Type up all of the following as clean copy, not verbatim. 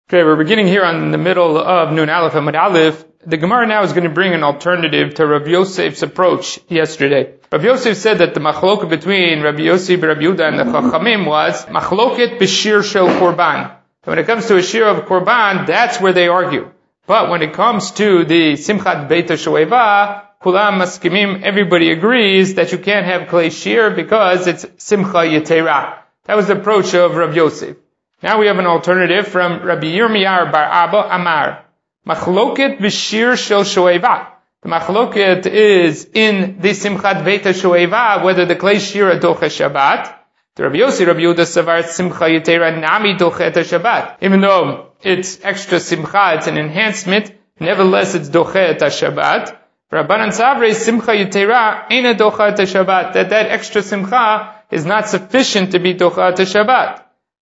Okay, we're beginning here on the middle of Nun Aleph and Mud Aleph. The Gemara now is going to bring an alternative to Rabbi Yosef's approach yesterday. Rabbi Yosef said that the machloket between Rabbi Yosef, Rabbi Yehuda, and the Chachamim was machloket b'shir shel korban. When it comes to a shir of korban, that's where they argue. But when it comes to the simchat beit shoeva, kulam maskimim, everybody agrees that you can't have klei shir because it's simcha yetera. That was the approach of Rabbi Yosef. Now we have an alternative from Rabbi Yirmiyah bar Abba Amar. Machloket b'shir shel shoeva. The machloket is in the simchat beit shoeva whether the klei shir doche Shabbat. The Rabbi Yossi, Rabbi Yehuda savar simcha yitera nami doche Shabbat. Even though it's extra simcha, it's an enhancement, nevertheless it's doche Shabbat. Rabbanan savre simcha yitera eina doche Shabbat. That extra simcha is not sufficient to be doche Shabbat.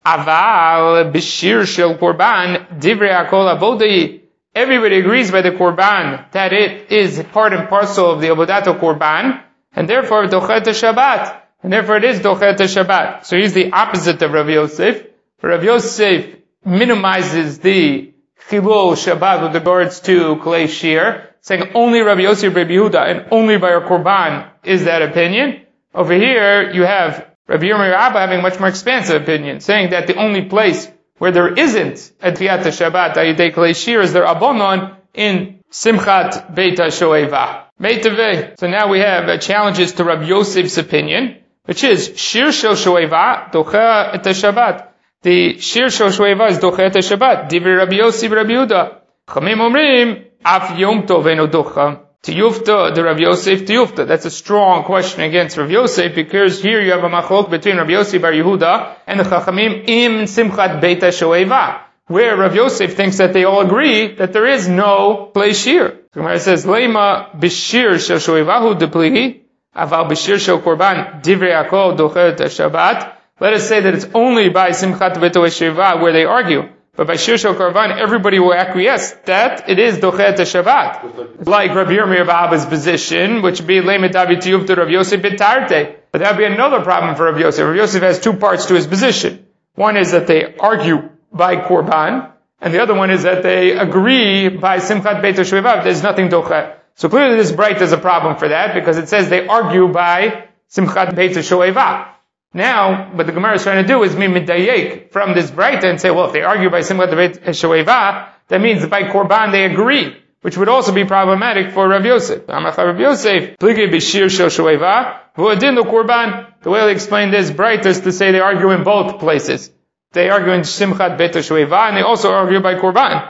Aval b'shir shel korban divrei hakol avodai. Everybody agrees by the korban that it is part and parcel of the avodat korban, and therefore dochet Shabbat, and therefore it is dochet Shabbat. So he's the opposite of Rabbi Yosef. Rabbi Yosef minimizes the chilul Shabbat with regards to klei shir, saying only Rabbi Yosef, Rabbi Yehuda, and only by a korban is that opinion. Over here you have Rabbi Yirmiyah Abba having much more expansive opinion, saying that the only place where there isn't a Tiyat Shabbat Ayidei Klei Shir is the Rabbanon in Simchat Beit HaShoeva. Meitaveh. So now we have challenges to Rabbi Yosef's opinion, which is Shir Shel Shoeva Docha Et Shabbat. The Shir Shel Shoeva is Docha Et Shabbat. Divrei Rabbi Yosef Rabbi Yehuda. Chamim Omrim Af Yom Tov Eno Docha. Tiyufta, the Rabbi Yosef Tiyufta. That's a strong question against Rabbi Yosef, because here you have a machlok between Rabbi Yosef bar Yehuda and the Chachamim im Simchat Beit HaShoeva, where Rabbi Yosef thinks that they all agree that there is no klei shir. The Gemara says, Leima b'shir shel shoevahu deplihi, aval b'shir shel korban divrei hakol dochet Shabbat. Let us say that it's only by Simchat Beit HaShoeva where they argue. But by Shir Shel Korban, everybody will acquiesce that it is Dochet Shabbat. Like Rabbi Yirmiyah Abba's position, which would be Leimet Avi Tiyuv to Rabbi Yosef B'Tarte. But that would be another problem for Rabbi Yosef. Rabbi Yosef has two parts to his position. One is that they argue by Korban, and the other one is that they agree by Simchat Beit HaShoeva. There's nothing Dochet. So clearly this bright is a problem for that, because it says they argue by Simchat Beit HaShoeva. Now, what the Gemara is trying to do is midayek from this Breita and say, well, if they argue by Simchat Beit HaShoeva, that means that by Korban they agree, which would also be problematic for Rav Yosef. Rabbi Yosef, Pligei b'shir shel Shoeva, v'odin lo Korban. The way they explain this Breita is to say they argue in both places. They argue in Simchat Beit HaShoeva, and they also argue by Korban.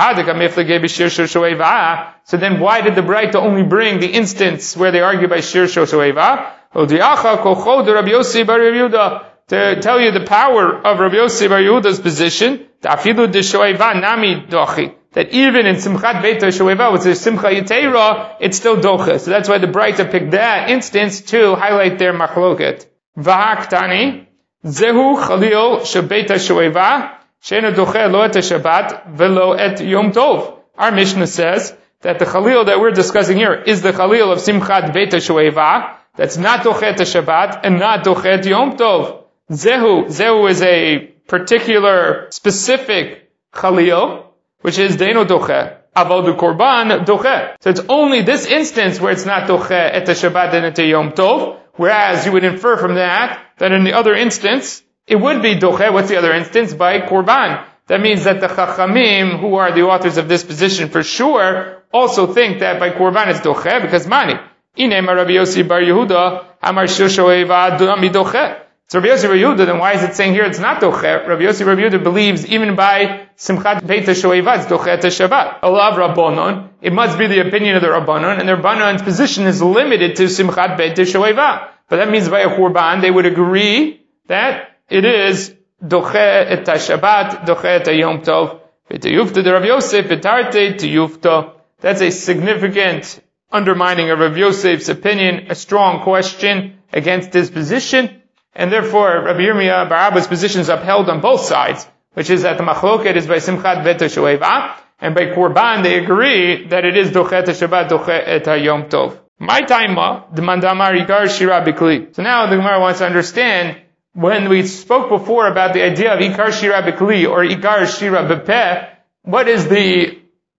So then why did the Breita only bring the instance where they argue by Shir Shel Shoeva? To tell you the power of Rabbi Yosef bar Yehuda's position, that even in Simchat Beit HaShoeva, which is Simcha Yitera, it's still doche. So that's why the Breita picked that instance to highlight their machloket. V'haktani, zehu chalil shebeit HaShoeva, she'ena doche lo et Shabbat velo et Yom Tov. Our Mishnah says that the chalil that we're discussing here is the chalil of Simchat Beit HaShoeva, that's not dochet Shabbat and not dochet Yom Tov. Zehu is a particular specific chalil, which is deino dochet. Aval du korban dochet. So it's only this instance where it's not dochet et Shabbat and et Yom Tov, whereas you would infer from that in the other instance, it would be dochet. What's the other instance? By korban. That means that the Chachamim, who are the authors of this position for sure, also think that by korban it's dochet, because mani. Rabbi Yosef bar Yehuda, Amar Shir Shoeva Dami Dochet. So Rabbi Yosef bar Yehuda, then why is it saying here it's not Dochet? Rabbi Yosef bar Yehuda believes even by Simchat Beit HaShoeva it's Dochet Shabbat. Alav Rabbanon, it must be the opinion of the Rabbanon, and the Rabbanon's position is limited to Simchat Beit HaShoeva. But that means by a Korban they would agree that it is Dochet et Shabbat, Dochet et Yom Tov. V'tiyufta de Rabbi Yosef, v'tarte tiyufta. That's a significant undermining of Rav Yosef's opinion, a strong question against his position, and therefore Rabbi Yirmiyah bar Abba's position is upheld on both sides, which is that the machloket is by Simchat Beit HaShoeva, and by Korban they agree that it is Dochet Shabbat, Dochet et Yom Tov. My taima, the mandamar igar shira bikli. So now the Gemara wants to understand when we spoke before about the idea of Ikar Shira B'Kli or Ikar Shira B'Peh, what is the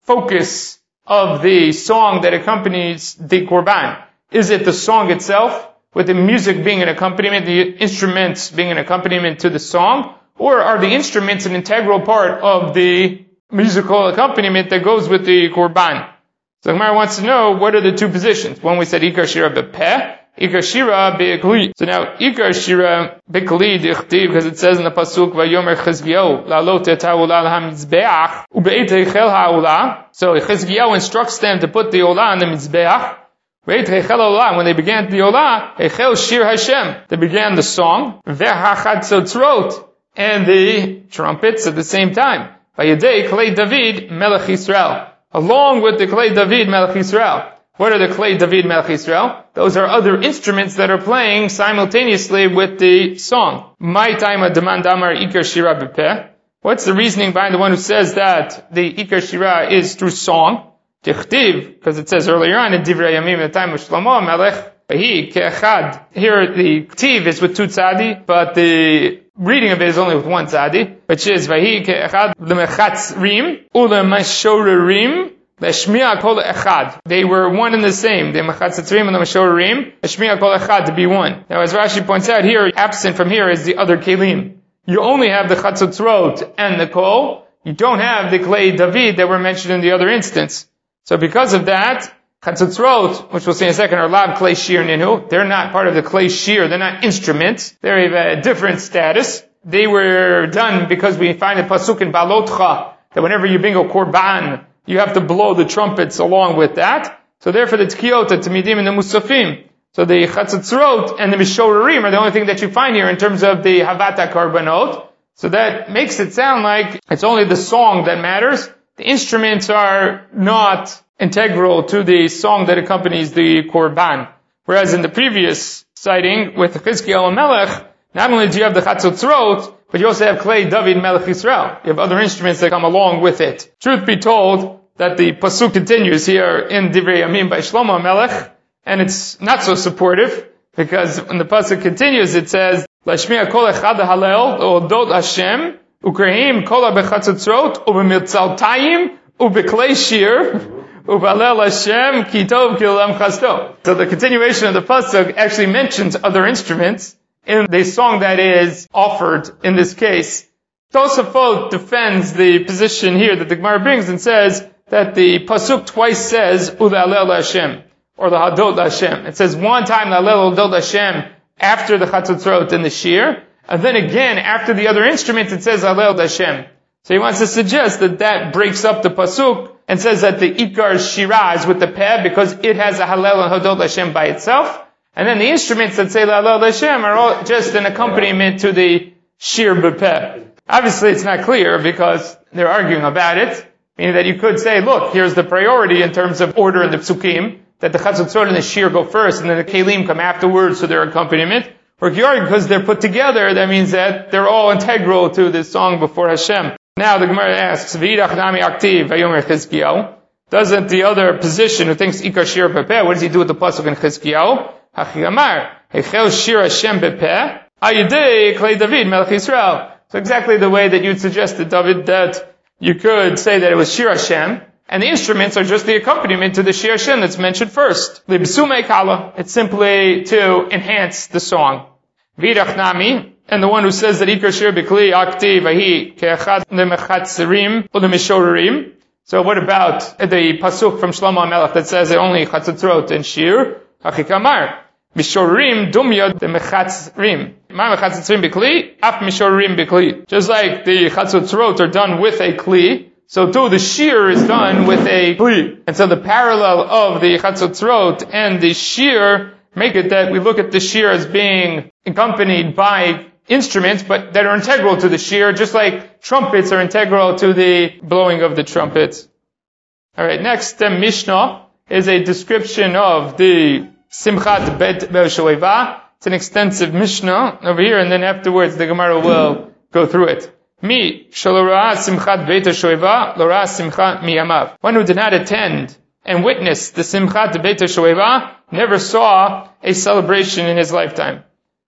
focus of the song that accompanies the Korban? Is it the song itself, with the music being an accompaniment, the instruments being an accompaniment to the song? Or are the instruments an integral part of the musical accompaniment that goes with the Korban? So the Gemara wants to know, what are the two positions? One, we said Ikar Shira B'Peh, Ikar Shira B'Kli. So now, Ikar Shira B'Kli dichtiv, because it says in the Pasuk, Vayomer Chizkiyahu, La'alot et ha'ula l'hamizbeach, u'be'et heichel ha'ula. So Chizkiyahu instructs them to put the Olah on the Mizbeach. Be'et heichel ha'ula, when they began the Olah, heichel Shir Hashem. They began the song, ve'hachatzotzrot, and the trumpets at the same time. Vayedei Klei David Melech Yisrael. Along with the Klei David Melech Yisrael. What are the Klei David Melech Yisrael? Those are other instruments that are playing simultaneously with the song. Mai taima demand amar Ikar Shira B'Peh. What's the reasoning behind the one who says that the Ikar Shira is through song? Tichtiv, because it says earlier on in Divrei Yamim, the time of Shlomo Melech, Vahi Ke'echad. Here the Ktiv is with two tzadi, but the reading of it is only with one tzadi, which is Vahi Ke'echad L'Mechatzrim U'Le'Mashorerim L'Shmiya Kol Echad. They were one and the same. The Mechatzrim and the Mashorerim, L'Shmiya Kol Echad, to be one. Now, as Rashi points out here, absent from here is the other kelim. You only have the Chatzotzrot and the Kol. You don't have the Klei David that were mentioned in the other instance. So because of that, Chatzotzrot, which we'll see in a second, are Lab Klei Shir Ninu. They're not part of the Klei Shir. They're not instruments. They have a different status. They were done because we find a pasuk in Balotcha that whenever you bring a korban, you have to blow the trumpets along with that. So therefore the Tkiyot, the Tamidim, and the Musafim. So the Chatzotzrot and the Mishorerim are the only thing that you find here in terms of the Havata Karbanot. So that makes it sound like it's only the song that matters. The instruments are not integral to the song that accompanies the Korban. Whereas in the previous citing with Chizkiyahu and Melech, not only do you have the Chatzotzrot, but you also have Klei David Melech Yisrael. You have other instruments that come along with it. Truth be told, that the pasuk continues here in Divrei Yamim by Shlomo Melech, and it's not so supportive, because when the pasuk continues, it says, Lashmiya kol echad halel, odot Hashem, ukrehim kol ha-bechatzotzrot, u'b'mitzaltayim, u'b'klei shir, u'balel Hashem, ki tov ki olam chasto. So the continuation of the pasuk actually mentions other instruments in the song that is offered in this case. Tosafot defends the position here that the Gemara brings and says that the pasuk twice says U'Halel Hashem, or the Hadot Hashem. It says one time Halel Hadot Hashem after the Chatzotzrot and the Shir, and then again after the other instruments it says Halel Hashem. So he wants to suggest that that breaks up the pasuk and says that the Ikar Shira is with the Peh because it has a Halel and Hadot Hashem by itself, and then the instruments that say Halel Hashem are all just an accompaniment to the Shir B'Peh. Obviously it's not clear because they're arguing about it, meaning that you could say, look, here's the priority in terms of order in the psukim, that the Chatzotzrot and the Shir go first, and then the Kelim come afterwards to their accompaniment. Or if you argue because they're put together, that means that they're all integral to this song before Hashem. Now the Gemara asks, V'idach nami aktiv vayomer Chizkiyahu. Doesn't the other position who thinks Ikar Shir B'Peh, what does he do with the pasuk in Chizkiyahu? Hachi Amar, Heichel Shir Hashem B'Peh, Ayidei Klei David Melech Yisrael. So exactly the way that you'd suggested, David, that you could say that it was Shir Hashem, and the instruments are just the accompaniment to the Shir Hashem that's mentioned first. Libsumei Kala. It's simply to enhance the song. V'idach nami, and the one who says that Ikar Shir B'Kli Akti Vahi Ke'echad L'Mechatzerim U'Le'Mishorerim. So what about the pasuk from Shlomo Melech that says that only Chatzotzrot and Shir? Hachikamar. Mishorerim dumya the mechatzrim. Ma mechatzrim b'kli, af mishorerim b'kli. Just like the chatzotzrot are done with a kli, so too the shir is done with a kli. And so the parallel of the chatzotzrot and the shir make it that we look at the shir as being accompanied by instruments, but that are integral to the shir, just like trumpets are integral to the blowing of the trumpets. Alright, next, the Mishnah is a description of the Simchat Bet Shoeva. It's an extensive Mishnah over here, and then afterwards the Gemara will go through it. Mi shalora Simchat Bet Shoeva, lora Simchat miyamav. One who did not attend and witness the Simchat Bet Shoeva never saw a celebration in his lifetime.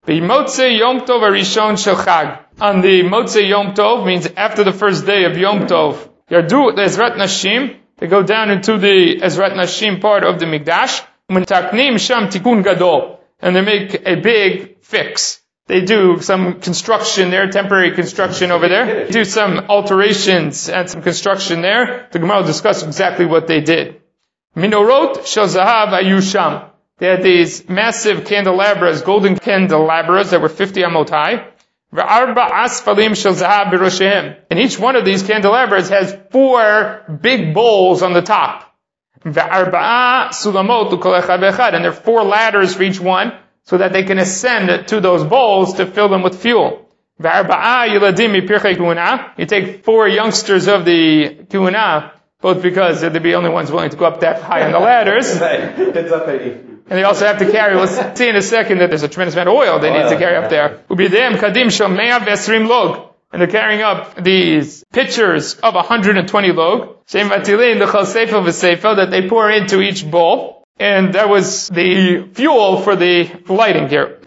The Motzei Yom Tov Arishon Shel Chag. On the Motzei Yom Tov, means after the first day of Yom Tov, Yardu the Ezrat Nashim, they go down into the Ezrat Nashim part of the Mikdash, Taknim Sham Tikun Gadol, and they make a big fix. They do some construction there, temporary construction over there, do some alterations and some construction there. The Gemara will discuss exactly what they did. Minorot Shel Zahav Ayusham. They had these massive candelabras, golden candelabras that were 50 amot high. And each one of these candelabras has 4 big bowls on the top. And there are 4 ladders for each one, so that they can ascend to those bowls to fill them with fuel. You take 4 youngsters of the Kuhuna, both because they're the only ones willing to go up that high on the ladders. And they also have to carry, we'll see in a second that there's a tremendous amount of oil they need to carry up there. And they're carrying up these pitchers of 120 log, that they pour into each bowl. And that was the fuel for the lighting here.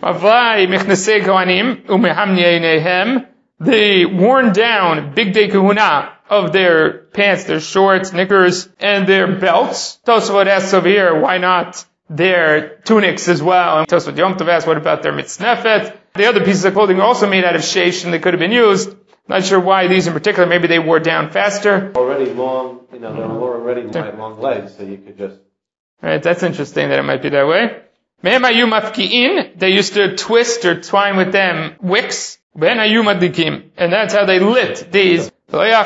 The worn down Big Day Kahuna of their pants, their shorts, knickers, and their belts. Tosafot asks over here, why not their tunics as well? And Tosafot Yom Tov asks, what about their mitznefet? The other pieces of clothing are also made out of sheish, and they could have been used. Not sure why these in particular. Maybe they wore down faster. Already long, they're already long legs, so you could just... Right, that's interesting that it might be that way. They used to twist or twine with them wicks. And that's how they lit these. There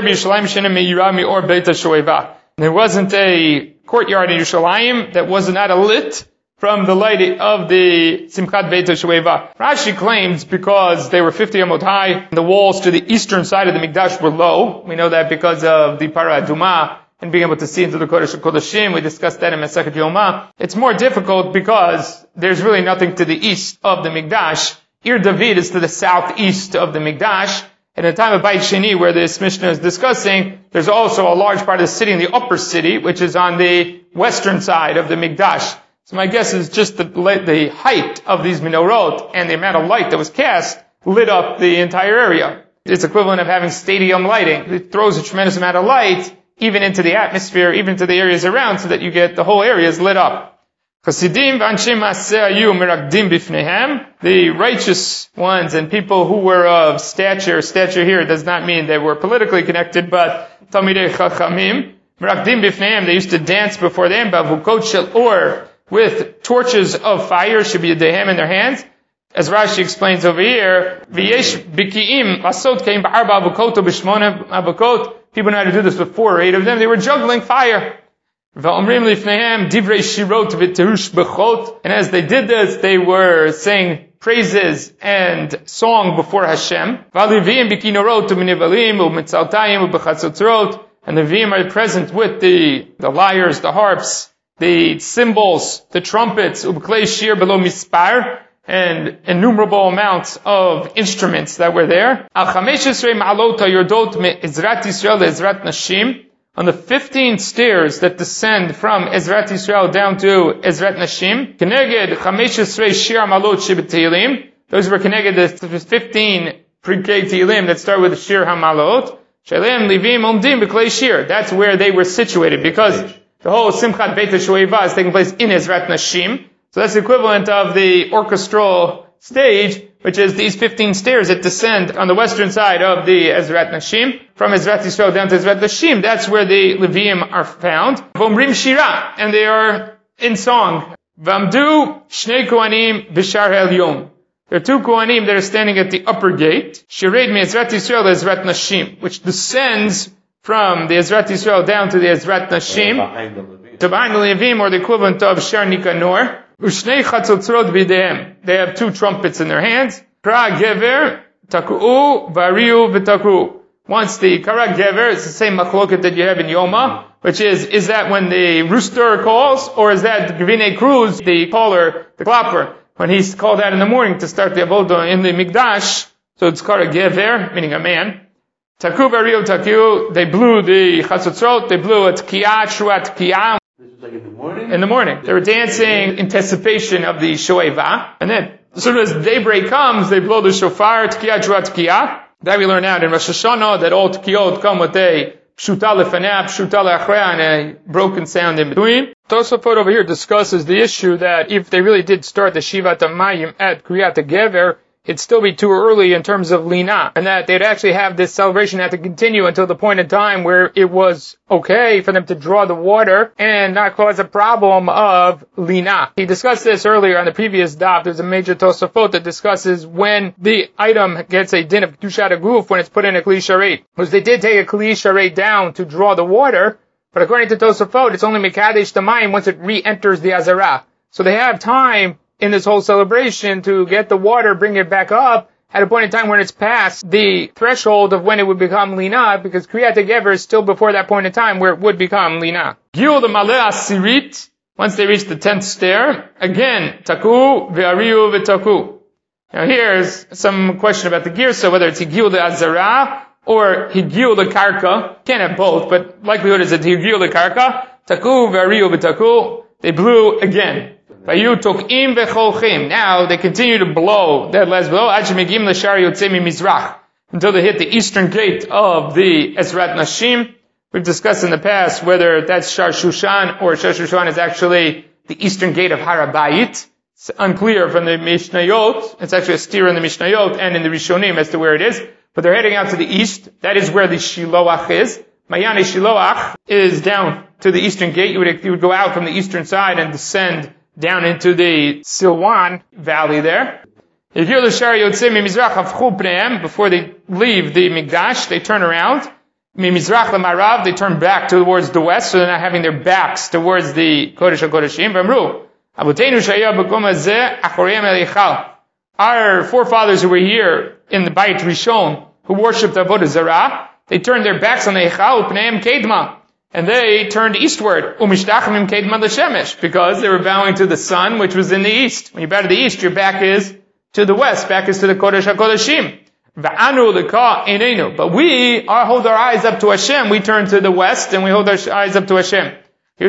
wasn't a courtyard in Yerushalayim that was not lit from the light of the Simchat Beit HaShoeva. Rashi claims because they were 50 amot high, the walls to the eastern side of the Mikdash were low. We know that because of the Parah Adumah and being able to see into the Kodesh HaKodashim. We discussed that in Masechet Yomah. It's more difficult because there's really nothing to the east of the Mikdash. Ir David is to the southeast of the Mikdash. And at the time of Beit Sheni, where this Mishnah is discussing, there's also a large part of the city in the upper city, which is on the western side of the Mikdash. So my guess is just the height of these menorot and the amount of light that was cast lit up the entire area. It's equivalent of having stadium lighting. It throws a tremendous amount of light even into the atmosphere, even to the areas around, so that you get the whole areas lit up. The righteous ones and people who were of stature here does not mean they were politically connected, but Talmidei Chachamim, Merakdim Bifnehem, they used to dance before them, Bavukot Shel Or, with torches of fire, should be dehem in their hands. As Rashi explains over here, V'yesh Biki'im, Lasot Keim Ba'arba Avukot B'shmona Avukot, people know how to do this with 4 or 8 of them, they were juggling fire. And as they did this, they were saying praises and song before Hashem. And the Nevi'im are present with the lyres, the harps, the cymbals, the trumpets, and innumerable amounts of instruments that were there. On the 15 stairs that descend from Ezrat Yisrael down to Ezrat Nashim, Keneged 15 Shir Hamalot Shebeteilim, those were Keneged the 15 Pirkei Teilim that start with Shir Hamalot, Shalem Livim Omdim B'Klei Shir. That's where they were situated, because the whole Simchat Beit HaShoeva is taking place in Ezrat Nashim. So that's the equivalent of the orchestral stage, which is these 15 stairs that descend on the western side of the Ezrat Nashim, from Ezrat Yisrael down to Ezrat Nashim. That's where the Leviim are found. Vomrim Shira, and they are in song. Vamdu Shnei Kohanim B'Shar Elyon. There are 2 Kohanim that are standing at the upper gate. Shired mi Ezrat Yisrael to Ezrat Nashim, which descends from the Ezrat Yisrael down to the Ezrat Nashim, to behind the Leviim, or the equivalent of Shar Nikanor. Ushnei Chatzotzrot B'Dehem. They have 2 trumpets in their hands. Kra Gever Taku'u Variu V'Taku'u. Once the Kara Gever, it's the same machloket that you have in Yoma, which is that when the rooster calls, or is that the Gvine Cruz, the caller, the clapper, when he's called out in the morning to start the avodah in the Mikdash? So it's Kara Gever, meaning a man. Taku Variu Taku'u, they blew the Chatzotzrot, they blew a Tkiyah, Shua Tkiyah. This was like in the morning? In the morning. They were dancing in anticipation of the Shoeva. And then, As soon as daybreak comes, they blow the shofar, Tkiyah, Shua, Tkiyah. That we learn out in Rosh Hashanah that all Tkiyot come with a Pshuta lefanea, Pshuta leachrea, and a broken sound in between. Tosafot over here discusses the issue that if they really did start the Shivat HaMayim at Kriyat HaGever, it'd still be too early in terms of Lina, and that they'd actually have this celebration have to continue until the point in time where it was okay for them to draw the water and not cause a problem of Lina. He discussed this earlier on the previous daf. There's a major Tosafot that discusses when the item gets a din of Kedushat HaGuf when it's put in a Kli Sharet. Because they did take a Kli Sharet down to draw the water, but according to Tosafot, it's only Mekadesh Tamayim once it re-enters the Azarah. So they have time in this whole celebration to get the water, bring it back up at a point in time when it's past the threshold of when it would become Lina, because Kriyat HaGever is still before that point in time where it would become Lina. Gil the Maleh Asirit, once they reach the 10th stair, again, Taku, Ve'ariu, Ve'taku. Now here's some question about the Girsa, whether it's Higil the Azarah or Higil the Karka. Can't have both, but likelihood is that Higil the Karka, Taku, Ve'ariu, Ve'taku. They blew again. Now they continue to blow that last blow until they hit the eastern gate of the Ezrat Nashim. We've discussed in the past whether that's Shar Shushan or Shar Shushan is actually the eastern gate of Har HaBayit. It's unclear from the Mishnayot. It's actually a steer in the Mishnayot and in the Rishonim as to where it is. But they're heading out to the east. That is where the Shiloach is. Mayane Shiloach is down to the eastern gate. You would go out from the eastern side and descend down into the Silwan Valley there. Before they leave the Mikdash, they turn around. They turn back towards the west, so they're not having their backs towards the Kodesh HaKodeshim. Our forefathers who were here in the Bayit Rishon, who worshipped Avodah Zarah, they turned their backs on the Eichal, Pneim Kedma. And they turned eastward, because they were bowing to the sun, which was in the east. When you bow to the east, your back is to the west, back is to the Kodesh HaKodeshim. But we hold our eyes up to Hashem. We turn to the west, and we hold our eyes up to Hashem. They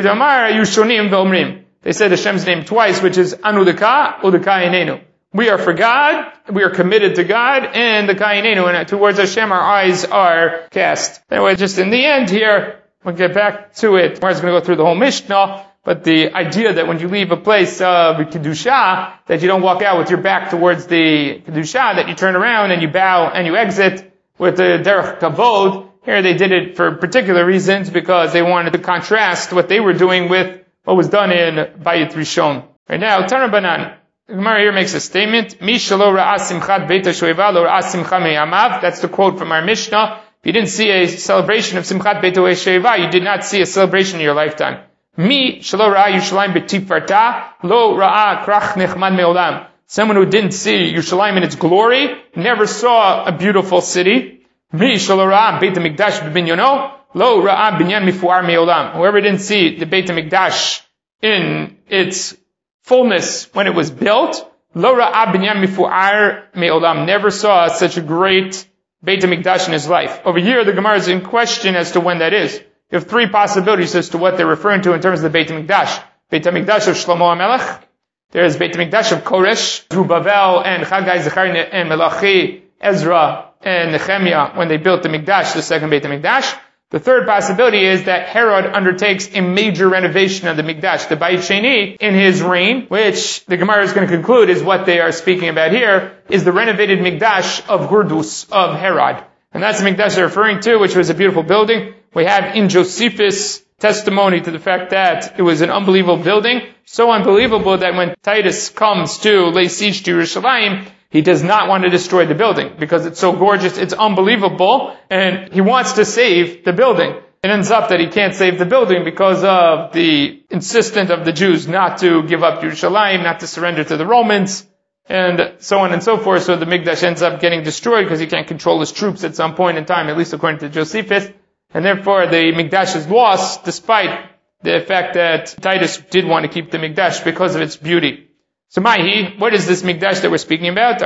said Hashem's name twice, which is Anu Deka, Udeka Einenu. We are for God, we are committed to God, and the Kainenu, and towards Hashem our eyes are cast. Anyway, just in the end here, we'll get back to it. We're going to go through the whole Mishnah, but the idea that when you leave a place of Kedusha, that you don't walk out with your back towards the Kedusha, that you turn around and you bow and you exit with the Derech Kavod. Here they did it for particular reasons, because they wanted to contrast what they were doing with what was done in Bayit Rishon. Right now, Tana Banan. The Gemara here makes a statement. Mi shelo ra'a simchat beit ha-shoeva lo ra'a simcha meyamav. That's the quote from our Mishnah. If you didn't see a celebration of Simchat Beit HaShoeva, you did not see a celebration in your lifetime. Mi shelo ra'a Yerushalayim b'tifarta lo ra'a krach nechmad me'olam. Someone who didn't see Yerushalayim in its glory never saw a beautiful city. Mi shelo ra'a Beit HaMikdash b'binyono lo ra'a binyan mifuar me'olam. Whoever didn't see the Beit HaMikdash in its fullness when it was built, lo ra'a binyan mifuar me'olam, never saw such a great Beit HaMikdash in his life. Over here, the Gemara is in question as to when that is. You have three possibilities as to what they're referring to in terms of the Beit HaMikdash. Beit HaMikdash of Shlomo HaMelech. There's Beit HaMikdash of Koresh, Zerubbabel, and Chagai, Zechariah, and Malachi, Ezra, and Nehemiah, when they built the Mikdash, the second Beit HaMikdash. The third possibility is that Herod undertakes a major renovation of the Mikdash, the Bayit Sheni, in his reign, which the Gemara is going to conclude is what they are speaking about here, is the renovated Mikdash of Hurdus, of Herod. And that's the Mikdash they're referring to, which was a beautiful building. We have in Josephus testimony to the fact that it was an unbelievable building, so unbelievable that when Titus comes to lay siege to Yerushalayim, he does not want to destroy the building because it's so gorgeous, it's unbelievable, and he wants to save the building. It ends up that he can't save the building because of the insistence of the Jews not to give up Yerushalayim, not to surrender to the Romans, and so on and so forth. So the Mikdash ends up getting destroyed because he can't control his troops at some point in time, at least according to Josephus, and therefore the Mikdash is lost despite the fact that Titus did want to keep the Mikdash because of its beauty. So what is this Mikdash that we're speaking about?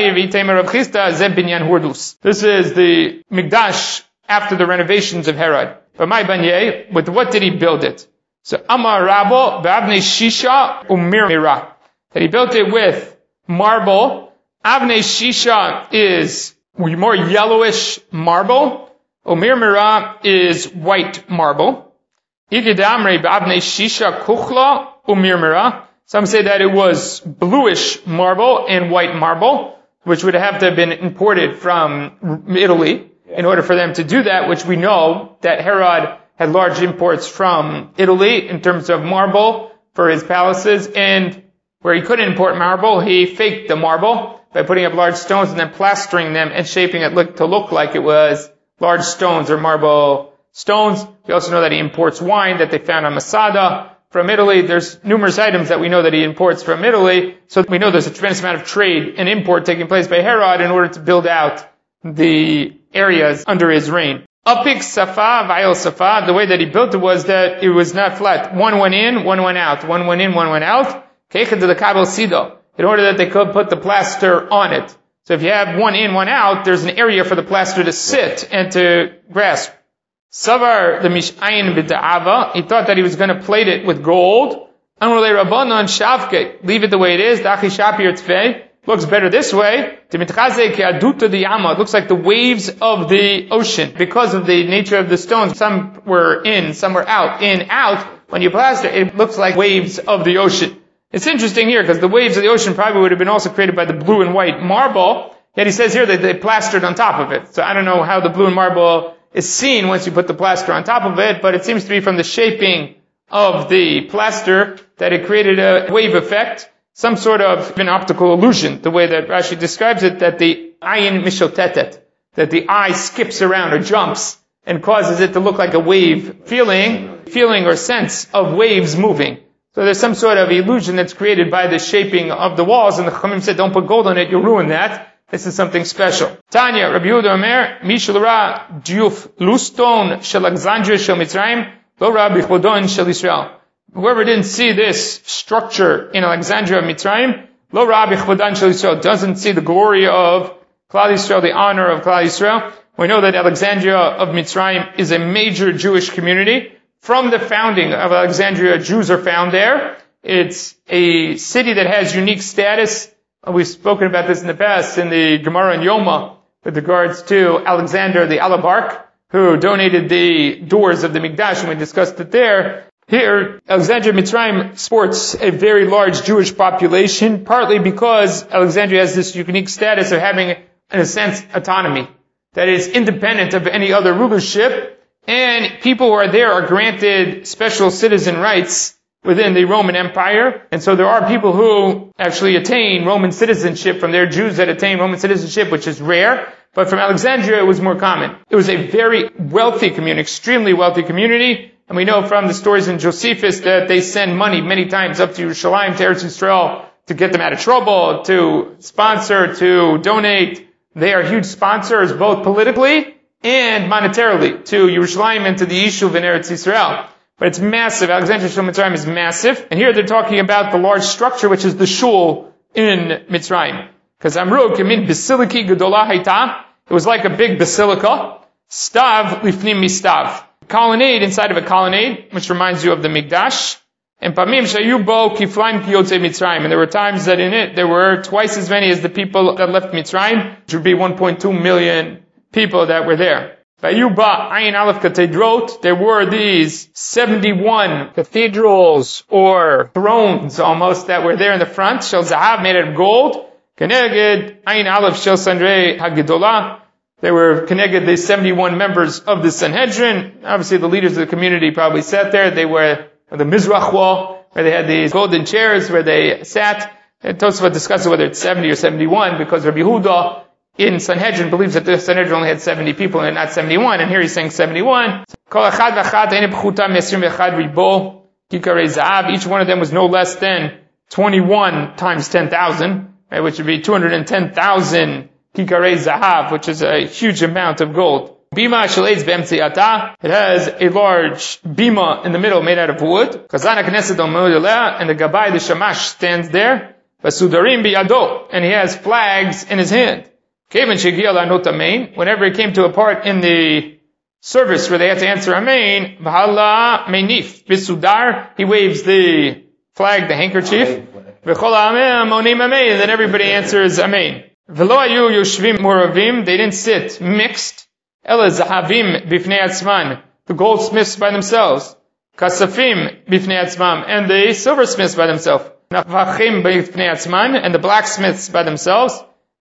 This is the Mikdash after the renovations of Herod. With what did he build it? So Amar Rabo B'Avnei Shisha Umir Mira. That he built it with marble. Avnei Shisha is more yellowish marble. Umirmira is white marble. Igidamre b'avnei Shisha kuchla umirmira. Some say that it was bluish marble and white marble, which would have to have been imported from Italy in order for them to do that, which we know that Herod had large imports from Italy in terms of marble for his palaces, and where he couldn't import marble, he faked the marble by putting up large stones and then plastering them and shaping it to look like it was large stones or marble stones. We also know that he imports wine that they found on Masada from Italy. There's numerous items that we know that he imports from Italy, so we know there's a tremendous amount of trade and import taking place by Herod in order to build out the areas under his reign. Apik Safa, Vayel Safa, the way that he built it was that it was not flat. One went in, one went out. One went in, one went out. Keichet to the Kabel Sido, in order that they could put the plaster on it. So if you have one in, one out, there's an area for the plaster to sit and to grasp. Savar the Mishayin b'da'ava, he thought that he was going to plate it with gold. Amrulei Rabbanon Shavke, leave it the way it is. Dachi Shapir Tzvei, looks better this way. Timitchaze ke'aduta diyama, it looks like the waves of the ocean because of the nature of the stones. Some were in, some were out. In, out. When you plaster, it looks like waves of the ocean. It's interesting here because the waves of the ocean probably would have been also created by the blue and white marble. Yet he says here that they plastered on top of it. So I don't know how the blue and marble is seen once you put the plaster on top of it, but it seems to be from the shaping of the plaster that it created a wave effect, some sort of an optical illusion, the way that Rashi describes it, that the ayin mishotetet, that the eye skips around or jumps and causes it to look like a wave, feeling or sense of waves moving. So there's some sort of illusion that's created by the shaping of the walls, and the Chachamim said, don't put gold on it, you'll ruin that. This is something special. Tanya, Rabbi Yehuda Omer, Mishal Ra, Diyuf Luston, Shel Alexandria, Shel Mitzrayim, Lo Ra B'chodon, Shel Israel. Whoever didn't see this structure in Alexandria of Mitzrayim, Lo Ra B'chodon, Shel Israel, doesn't see the glory of Klal Yisrael, the honor of Klal Yisrael. We know that Alexandria of Mitzrayim is a major Jewish community. From the founding of Alexandria, Jews are found there. It's a city that has unique status. We've spoken about this in the past in the Gemara and Yoma with regards to Alexander the Alabarch, who donated the doors of the Mikdash, and we discussed it there. Here, Alexandria Mitzrayim sports a very large Jewish population, partly because Alexandria has this unique status of having, in a sense, autonomy that is independent of any other rulership. And people who are there are granted special citizen rights within the Roman Empire. And so there are people who actually attain Roman citizenship from there, Jews that attain Roman citizenship, which is rare. But from Alexandria, it was more common. It was a very wealthy community, extremely wealthy community. And we know from the stories in Josephus that they send money many times up to Yerushalayim, to Eretz Yisrael, to get them out of trouble, to sponsor, to donate. They are huge sponsors, both politically and monetarily, to Yerushalayim and to the Yishuv in Eretz Yisrael. But it's massive. Alexandria Shul Mitzrayim is massive. And here they're talking about the large structure, which is the shul in Mitzrayim. Because Amru Kemin Basiliki Gedolah Haita, it was like a big basilica. Stav Lifnim Mistav. Colonnade inside of a colonnade, which reminds you of the Mikdash. And Pamim Shayubo Kiflaim Kiyotze Mitzrayim. And there were times that in it, there were twice as many as the people that left Mitzrayim, which would be 1.2 million people that were there. Vayuba Ayin Aleph Cathedrot, there were these 71 cathedrals or thrones almost that were there in the front. Shel Zahav, made out of gold. Keneged Ayin Aleph Shel Sanrei Hagedolah. They were Keneged the 71 members of the Sanhedrin. Obviously the leaders of the community probably sat there. They were the Mizrach wall, where they had these golden chairs where they sat. And Tosafot discusses whether it's 70 or 71, because Rabbi Yehuda in Sanhedrin believes that the Sanhedrin only had 70 people and not 71, and here he's saying 71. Each one of them was no less than 21 times 10,000, right, which would be 210,000 kikarei zahav, which is a huge amount of gold. Bima shaleitz be'emtziata, it has a large bima in the middle made out of wood. Kazana knesset omod aleh, and the gabai, the shamash, stands there. Vasudarim biyado, and he has flags in his hand. Whenever it came to a part in the service where they had to answer Amen, B'hala Menif, Bisudar, he waves the flag, the handkerchief, V'chol ha'amim onim amen, and then everybody answers amen. V'lo hayu yoshvim moravim, they didn't sit mixed. Ela zahavim bifnei atzman, the goldsmiths by themselves. Kasafim bifnei atzmam, and the silversmiths by themselves. Nafachim bifnei atzman, and the blacksmiths by themselves.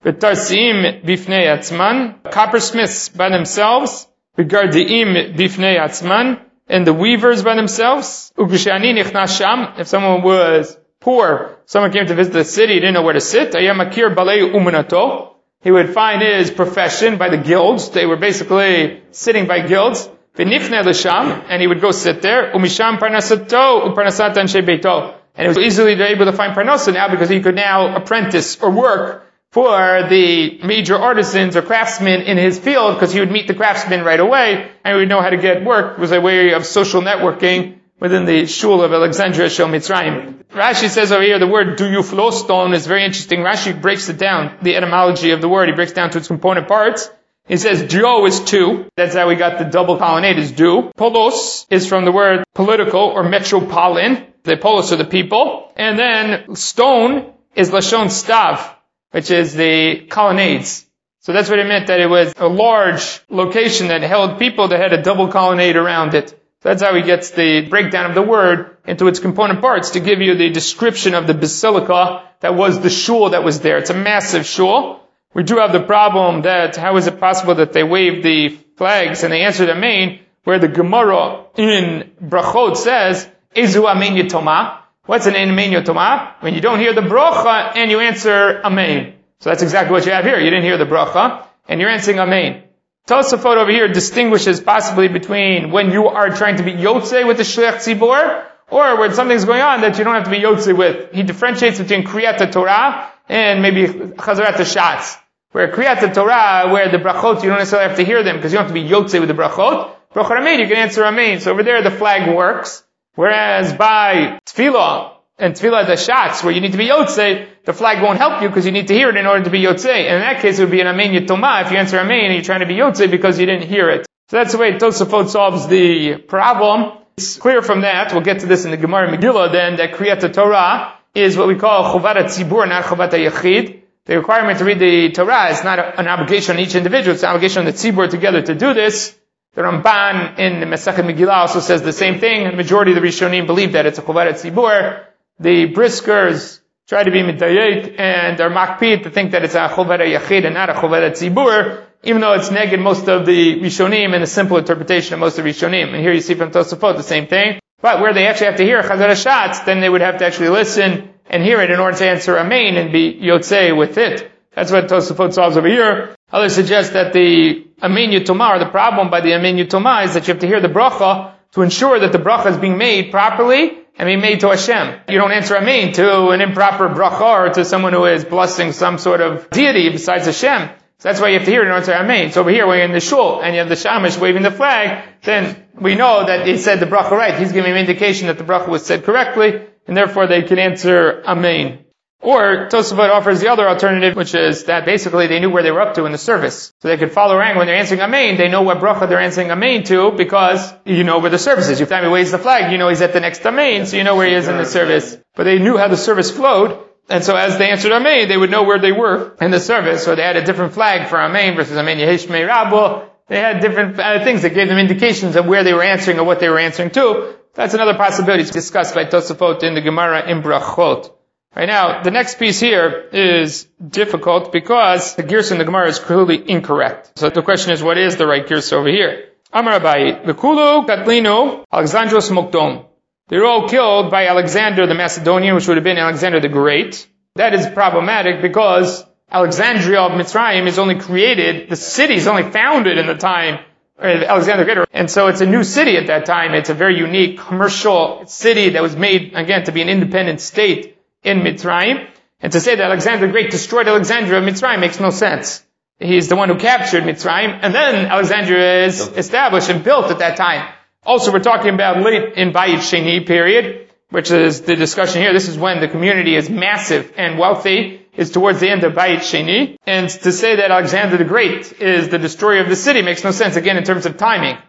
V'tarsim bifnei atzman, coppersmiths by themselves. V'gardiim bifnei atzman, and the weavers by themselves. Ukshani nichnas sham, if someone was poor, someone came to visit the city, he didn't know where to sit. Ayamakir balei uminato. He would find his profession by the guilds. They were basically sitting by guilds. V'nifne l'sham, and he would go sit there. Umisham parnasato uparnasat anshe beito. And he was easily able to find parnasa now because he could now apprentice or work for the major artisans or craftsmen in his field, because he would meet the craftsmen right away and he would know how to get work. It was a way of social networking within the shul of Alexandria Shel Mitzrayim. Rashi says over here the word duyufloston is very interesting. Rashi breaks it down, the etymology of the word. He breaks down to its component parts. He says dio is two. That's how we got the double colonnade is du. Polos is from the word political or metropolitan. The polos are the people. And then stone is lashon stav, which is the colonnades. So that's what it meant, that it was a large location that held people that had a double colonnade around it. So that's how he gets the breakdown of the word into its component parts to give you the description of the basilica that was the shul that was there. It's a massive shul. We do have the problem that how is it possible that they waved the flags and they answered amen, where the Gemara in Brachot says, Ezu amen yotoma. What's an amen yotoma? When you don't hear the bracha and you answer amen. So that's exactly what you have here. You didn't hear the bracha and you're answering amen. Tosafot over here distinguishes possibly between when you are trying to be yotze with the shliach tzibor, or when something's going on that you don't have to be yotze with. He differentiates between kriyat Torah and maybe chazarat hashatz. Where kriyat Torah, where the brachot, you don't necessarily have to hear them because you don't have to be yotze with the brachot. Brachot amen, you can answer amen. So over there the flag works. Whereas by tefillah and tefillah dashatz, where you need to be yotze, the flag won't help you because you need to hear it in order to be yotze. And in that case it would be an amen yitoma if you answer amen and you're trying to be yotze because you didn't hear it. So that's the way Tosafot solves the problem. It's clear from that, we'll get to this in the Gemara Megillah then, that kriyat Torah is what we call chovat tzibur, not chovat yachid. The requirement to read the Torah is not an obligation on each individual, it's an obligation on the tzibur together to do this. The Ramban in the Masechet Megillah also says the same thing. The majority of the Rishonim believe that it's a chovat tzibur. The Briskers try to be midayek and are makpid to think that it's a chovat yachid and not a chovat tzibur, even though it's neged most of the Rishonim and a simple interpretation of most of the Rishonim. And here you see from Tosafot the same thing. But where they actually have to hear chazar hashatz, then they would have to actually listen and hear it in order to answer amen and be yotzei with it. That's what Tosafot solves over here. Others suggest that the amen yutoma, or the problem by the amen yutoma, is that you have to hear the bracha to ensure that the bracha is being made properly and being made to Hashem. You don't answer amen to an improper bracha or to someone who is blessing some sort of deity besides Hashem. So that's why you have to hear it in order to amen. So over here, when you're in the shul and you have the shamash waving the flag, then we know that he said the bracha right. He's giving an indication that the bracha was said correctly, and therefore they can answer amen. Or Tosafot offers the other alternative, which is that basically they knew where they were up to in the service. So they could follow around when they're answering amen, they know what bracha they're answering amen to, because you know where the service is. Every time he waves the flag, you know he's at the next amen, so you know where he is in the service. But they knew how the service flowed, and so as they answered amen, they would know where they were in the service. So they had a different flag for amen versus amen yehesh mei rabbo. They had different things that gave them indications of where they were answering or what they were answering to. That's another possibility discussed by Tosafot in the Gemara in Brachot. Right now, the next piece here is difficult because the girsa in the Gemara is clearly incorrect. So the question is, what is the right girsa over here? Amar Abaye, V'kulu katlinu Alexandros Mokdom. They were all killed by Alexander the Macedonian, which would have been Alexander the Great. That is problematic because Alexandria of Mitzrayim is only created, the city is only founded in the time of Alexander the Great. And so it's a new city at that time. It's a very unique commercial city that was made, again, to be an independent state in Mitzrayim. And to say that Alexander the Great destroyed Alexandria of Mitzrayim makes no sense. He's the one who captured Mitzrayim, and then Alexandria is established and built at that time. Also, we're talking about late in Bayit Sheni period, which is the discussion here. This is when the community is massive and wealthy, is towards the end of Bayit Sheni. And to say that Alexander the Great is the destroyer of the city makes no sense, again, in terms of timing.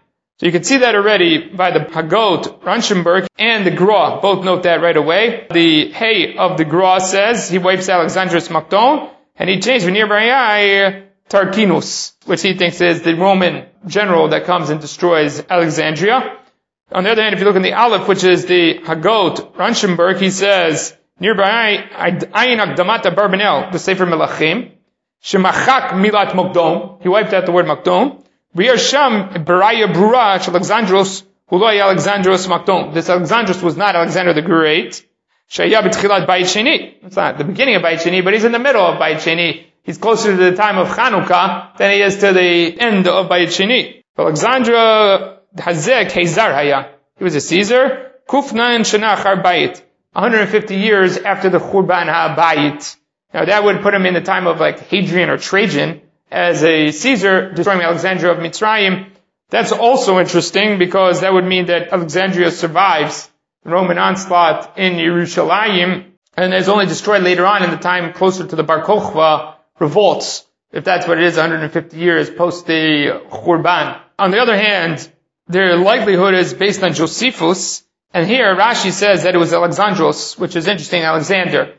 So you can see that already by the Hagot, Rauschenberg, and the Gra. Both note that right away. The Hey of the Gra says he wipes Alexandros Makdon, and he changed Venir Barayai Tarquinus, which he thinks is the Roman general that comes and destroys Alexandria. On the other hand, if you look in the Aleph, which is the Hagot, Rauschenberg, he says, Nir Barayai Ayin Akdamata Barbanel, the Sefer Melachim, Shemachak Milat Makdon, he wiped out the word Makdon. V'yarsham Baraya Brura Alexandros Huloi Alexandros Makdon. This Alexandros was not Alexander the Great. Shaya b'tchilat Bayit Sheni. It's not the beginning of Bayit Sheni, but he's in the middle of Bayit Sheni. He's closer to the time of Chanukah than he is to the end of Bayit Sheni. Alexandra Hazek Hazar Haya. He was a Caesar. Kufnan Shana Char Bayit. 150 years after the Churban HaBayit. Now that would put him in the time of like Hadrian or Trajan as a Caesar destroying Alexandria of Mitzrayim. That's also interesting because that would mean that Alexandria survives the Roman onslaught in Yerushalayim and is only destroyed later on in the time closer to the Bar Kokhba revolts, if that's what it is, 150 years post the Churban. On the other hand, their likelihood is based on Josephus, and here Rashi says that it was Alexandros, which is interesting, Alexander.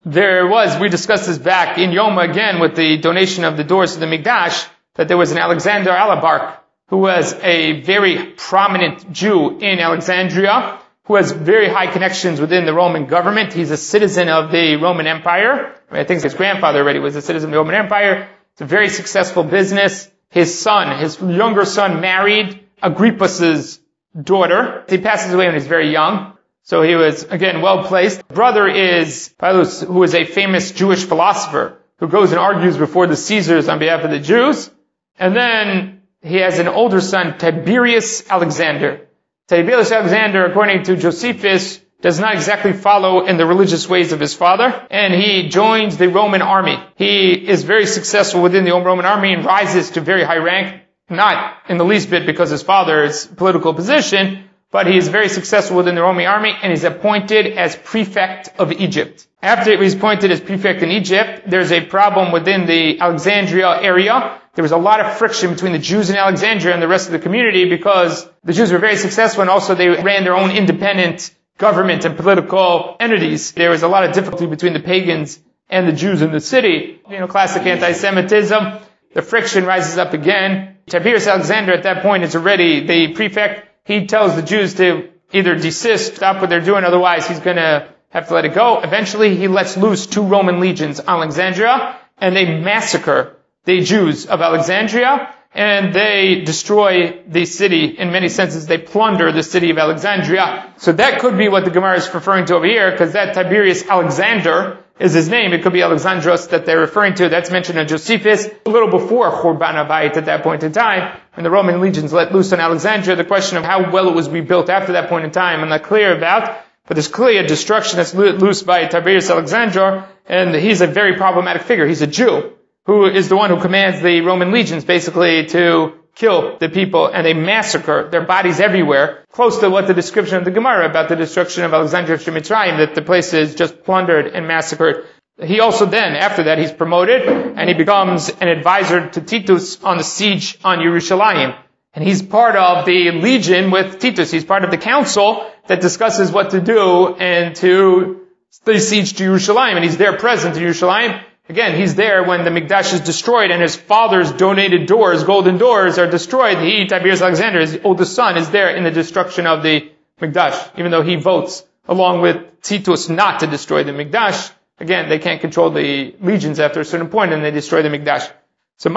We discussed this back in Yoma again with the donation of the doors to the Mikdash, that there was an Alexander Alabark, who was a very prominent Jew in Alexandria, who has very high connections within the Roman government. He's a citizen of the Roman Empire. I think his grandfather already was a citizen of the Roman Empire. It's a very successful business. His younger son married Agrippas's daughter. He passes away when he's very young. So he was, again, well placed. Brother is Pilus, who is a famous Jewish philosopher who goes and argues before the Caesars on behalf of the Jews. And then he has an older son, Tiberius Alexander. Tiberius Alexander, according to Josephus, does not exactly follow in the religious ways of his father, and he joins the Roman army. He is very successful within the Roman army and rises to very high rank, not in the least bit because his father's political position, but he is very successful within the Roman army, and he's appointed as prefect of Egypt. After he's appointed as prefect in Egypt, there's a problem within the Alexandria area. There was a lot of friction between the Jews in Alexandria and the rest of the community because the Jews were very successful and also they ran their own independent government and political entities. There was a lot of difficulty between the pagans and the Jews in the city. Classic anti-Semitism. The friction rises up again. Tiberius Alexander at that point is already the prefect. He tells the Jews to either desist, stop what they're doing, otherwise he's going to have to let it go. Eventually he lets loose 2 Roman legions on Alexandria and they massacre the Jews of Alexandria and they destroy the city. In many senses, they plunder the city of Alexandria. So that could be what the Gemara is referring to over here, because that Tiberius Alexander is his name. It could be Alexandros that they're referring to. That's mentioned in Josephus a little before Churban HaBayit at that point in time, when the Roman legions let loose on Alexandria. The question of how well it was rebuilt after that point in time, I'm not clear about, but there's clearly a destruction that's loose by Tiberius Alexander, and he's a very problematic figure. He's a Jew who is the one who commands the Roman legions basically to kill the people, and they massacre their bodies everywhere, close to what the description of the Gemara about the destruction of Alexandria of Mitzrayim, that the place is just plundered and massacred. He also then, after that, he's promoted, and he becomes an advisor to Titus on the siege on Yerushalayim. And he's part of the legion with Titus. He's part of the council that discusses what to do and to lay siege to Yerushalayim, and he's there present in Yerushalayim. Again, he's there when the Mikdash is destroyed and his father's donated doors, golden doors, are destroyed. He, Tiberius Alexander, his oldest son, is there in the destruction of the Mikdash, even though he votes along with Titus not to destroy the Mikdash. Again, they can't control the legions after a certain point and they destroy the Mikdash. So,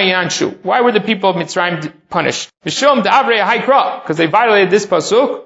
why were the people of Mitzrayim punished? Because they violated this pasuk.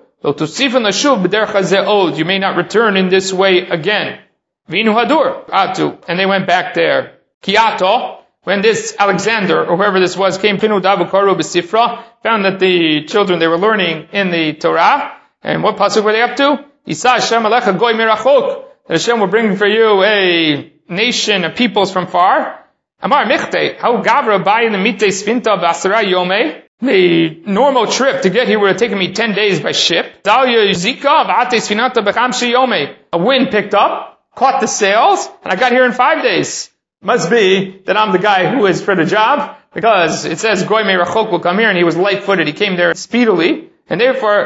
You may not return in this way again. Vinu Hadur, Atu, and they went back there. Kiato, when this Alexander, or whoever this was, came, Pinu Davukaru B'Sifra, found that the children they were learning in the Torah, and what pasuk were they up to? Isa Hashem Alecha Goy Mirachok, that Hashem will bring for you a nation, a peoples from far. Amar Michte, how Gavra Bayin the Mite Sfinta V'Asara Yome, the normal trip to get here would have taken me 10 days by ship. Dalya Zika V'Ate Sfinata B'Chamshi Yome, a wind picked up, caught the sails, and I got here in 5 days. Must be that I'm the guy who is for the job, because it says Goy Merachok will come here, and he was light-footed. He came there speedily, and therefore,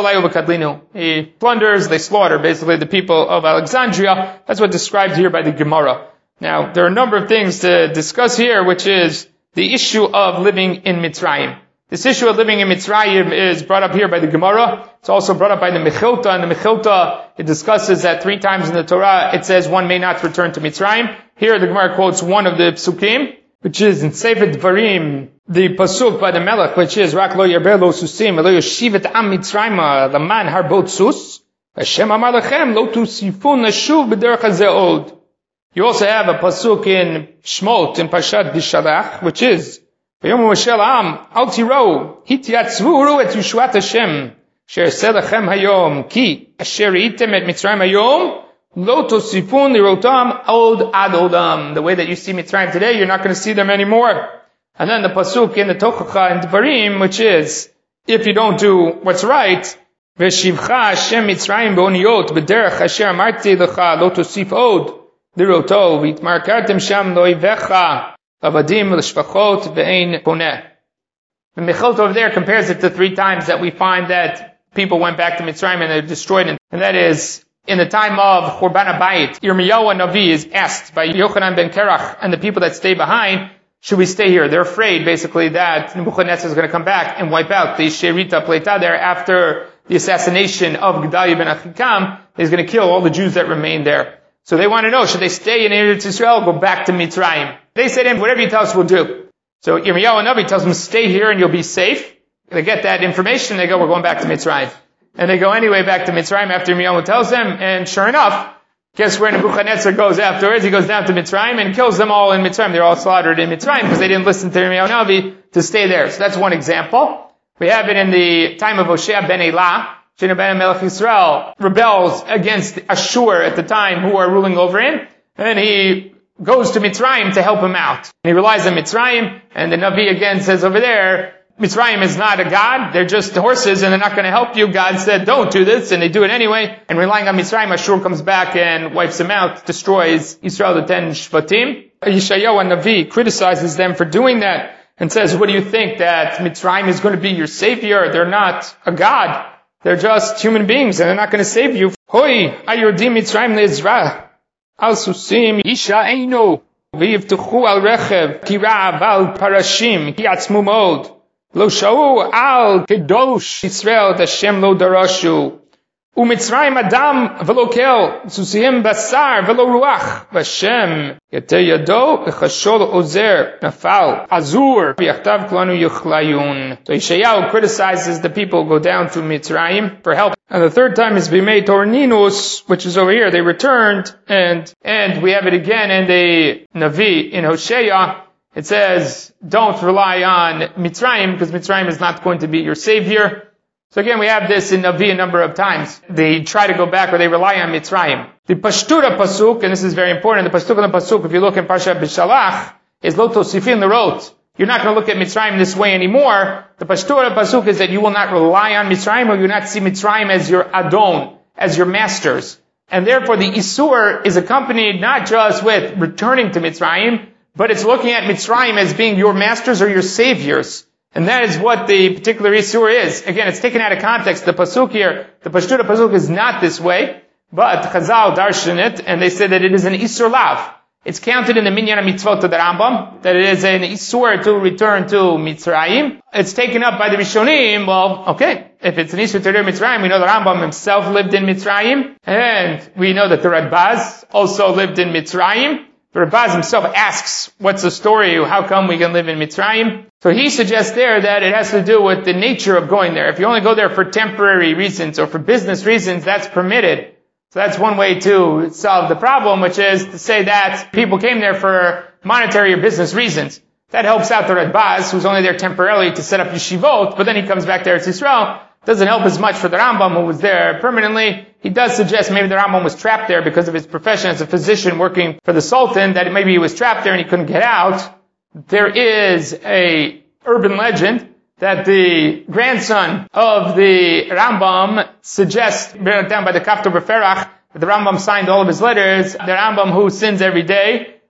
he plunders, they slaughter, basically, the people of Alexandria. That's what's described here by the Gemara. Now, there are a number of things to discuss here, which is the issue of living in Mitzrayim. This issue of living in Mitzrayim is brought up here by the Gemara. It's also brought up by the Mechilta. And the Mechilta, it discusses that 3 times in the Torah, it says one may not return to Mitzrayim. Here, the Gemara quotes one of the Psukim, which is in Sefer Dvarim, the Pasuk by the Melech, which is, Rak lo yarber lo susim, lo yoshivet am Mitzrayim, laman harbot sus, Hashem amar lechem, lo tusifun nashuv b'derech hazeh od. You also have a pasuk in Shmot, in Parshat Bishalach, which is, V'yom Moshe la'am, al tiro, hityatzvuru et Yeshuat Hashem, sher selechem hayom, ki, asher item et Mitzrayim hayom, lo tosifun lirotam od ad odam. The way that you see Mitzrayim today, you're not going to see them anymore. And then the pasuk in the Tochacha in Dvarim, which is, if you don't do what's right, V'shivcha Hashem Mitzrayim b'oniyot, b'derech asher amarti lecha, lo tosif od, Liroto, v'itmarkartem sham lo'ivecha, avadim l'shvachot ve'ein poneh. The Mechilta over there compares it to 3 times that we find that people went back to Mitzrayim and they're destroyed. And that is, in the time of Churban HaBayit, Yirmiyahu Navi is asked by Yochanan ben Kerach and the people that stay behind, should we stay here? They're afraid, basically, that Nebuchadnezzar is going to come back and wipe out the Sherita Pleita there after the assassination of Gedaliah ben Achikam. He's going to kill all the Jews that remain there. So they want to know, should they stay in Eretz Yisrael or go back to Mitzrayim? They say to him, whatever you tell us, we'll do. So Yirmiyahu Navi tells them, stay here and you'll be safe. They get that information, they go, we're going back to Mitzrayim. And they go anyway back to Mitzrayim after Yirmiyahu tells them, and sure enough, guess where Nebuchadnezzar goes afterwards? He goes down to Mitzrayim and kills them all in Mitzrayim. They're all slaughtered in Mitzrayim because they didn't listen to Yirmiyahu Navi to stay there. So that's one example. We have it in the time of Hoshea ben Elah. Shena ben Melech Yisrael rebels against Ashur at the time who are ruling over him. And he goes to Mitzrayim to help him out. And he relies on Mitzrayim. And the Navi again says over there, Mitzrayim is not a god. They're just horses and they're not going to help you. God said, don't do this. And they do it anyway. And relying on Mitzrayim, Ashur comes back and wipes them out, destroys Yisrael, the 10 Shvatim. Yeshayahu Navi criticizes them for doing that and says, what do you think, that Mitzrayim is going to be your savior? They're not a god. They're just human beings, and they're not going to save you. Hoi, ayurdim Mitzrayim le'ezra, al susim isha eino, v'yivtuchu al rechev, kirav al parashim, hiatzmu mod, lo sha'u al kedosh Yisrael Hashem lo darashu, u'Mitzrayim adam v'lo kel, susihim basar v'lo ruach, v'Hashem yate yado v'chashol ozer, nafal azur, v'yachtav klanu yuchlayun. So Yeshayahu criticizes the people who go down to Mitzrayim for help. And the 3rd time is b'mei torninus, which is over here. They returned, and we have it again in the Navi, in Hosea. It says, don't rely on Mitzrayim, because Mitzrayim is not going to be your savior. So again, we have this in Navi a number of times. They try to go back, or they rely on Mitzrayim. The Pashtura Pasuk, and this is very important, the Pashtura Pasuk, if you look in Parshat Bishalach, is Lo Tosifin L'Rot. You're not going to look at Mitzrayim this way anymore. The Pashtura Pasuk is that you will not rely on Mitzrayim, or you will not see Mitzrayim as your Adon, as your masters. And therefore the Isur is accompanied not just with returning to Mitzrayim, but it's looking at Mitzrayim as being your masters or your saviors. And that is what the particular Isur is. Again, it's taken out of context. The Pasuk here, the Pashtura Pasuk is not this way, but Chazal darshan it, and they say that it is an Isur Lav. It's counted in the Minyan HaMitzvot of the Rambam, that it is an Isur to return to Mitzrayim. It's taken up by the Rishonim. Well, okay, if it's an Isur to return to Mitzrayim, we know the Rambam himself lived in Mitzrayim, and we know that the Radbaz also lived in Mitzrayim. The Radbaz himself asks, what's the story? How come we can live in Mitzrayim? So he suggests there that it has to do with the nature of going there. If you only go there for temporary reasons or for business reasons, that's permitted. So that's one way to solve the problem, which is to say that people came there for monetary or business reasons. That helps out the Radbaz, who's only there temporarily to set up yeshivot, but then he comes back to Eretz Yisrael. Doesn't help as much for the Rambam, who was there permanently. He does suggest maybe the Rambam was trapped there because of his profession as a physician working for the Sultan, that maybe he was trapped there and he couldn't get out. There is a urban legend that the grandson of the Rambam suggests, written down by the Kaftor Beferach, that the Rambam signed all of his letters. The Rambam who sins every day,